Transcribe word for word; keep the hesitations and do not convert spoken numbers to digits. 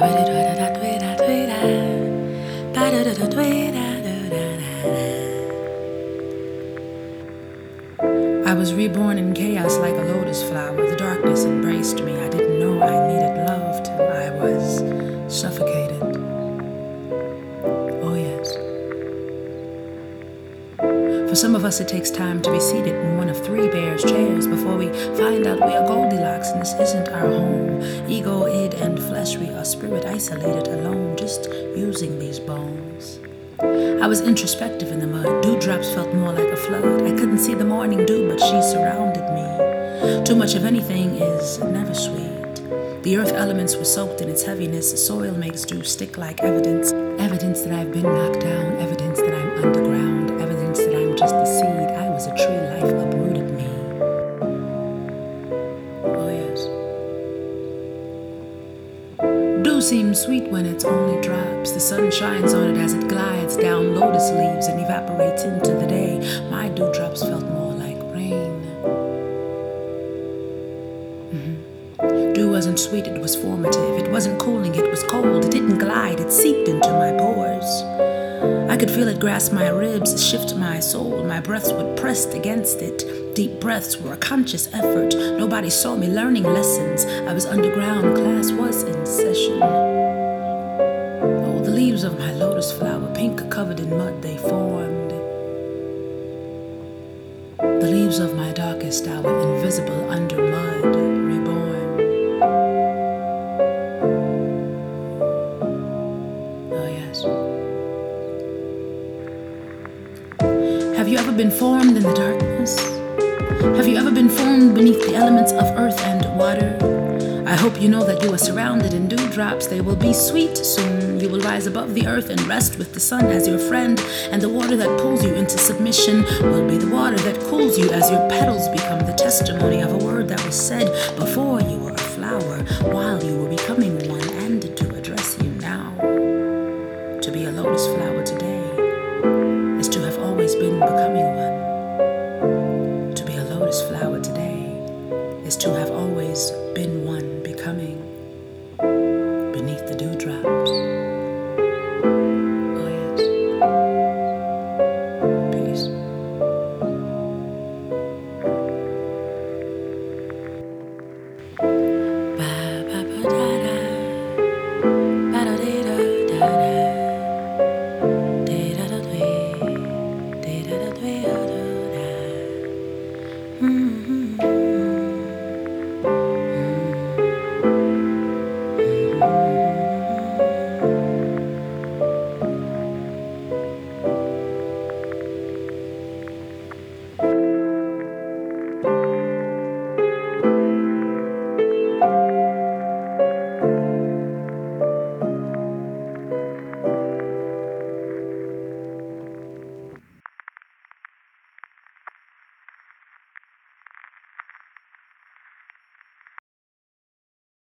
I was reborn in chaos like a lotus flower. The darkness embraced me. I didn't know I needed love till I was suffocated. Oh yes. For some of us it takes time to be seated in one of three bears' chairs before we find out we are Goldilocks and this isn't our home. Ego, id, and flesh, we are spirit isolated alone, just using these bones. I was introspective in the mud. Dewdrops felt more like a flood. I couldn't see the morning dew, but she surrounded me. Too much of anything is never sweet. The earth elements were soaked in its heaviness. Soil makes dew stick like evidence. Evidence that I've been knocked down. Evidence that I'm underground. Evidence that I'm just the seed. I was a tree. Life uprooted me. Oh yes. Dew seems sweet when it's only drops. The sun shines on it as it glides down lotus leaves and evaporates into the day. My dewdrops felt more like rain. Mm-hmm. Dew wasn't sweet, it was formative. It wasn't cooling, it was cold. It didn't glide, it seeped into my pores. I could feel it grasp my ribs, shift my soul. My breaths would press against it. Deep breaths were a conscious effort. Nobody saw me learning lessons. I was underground, class was in session. Oh, the leaves of my lotus flower, pink covered in mud, they formed. The leaves of my darkest hour, invisible under mud, reborn. Oh yes. Have you ever been formed in the darkness? Have you ever been formed beneath the elements of earth and water? I hope you know that you are surrounded in dewdrops. They will be sweet soon. You will rise above the earth and rest with the sun as your friend. And the water that pulls you into submission will be the water that cools you as your petals become the testimony of a word that was said before you were a flower, while you were becoming one, and to address you now. To be a lotus flower today is to have always been becoming one. To be a lotus flower today is to have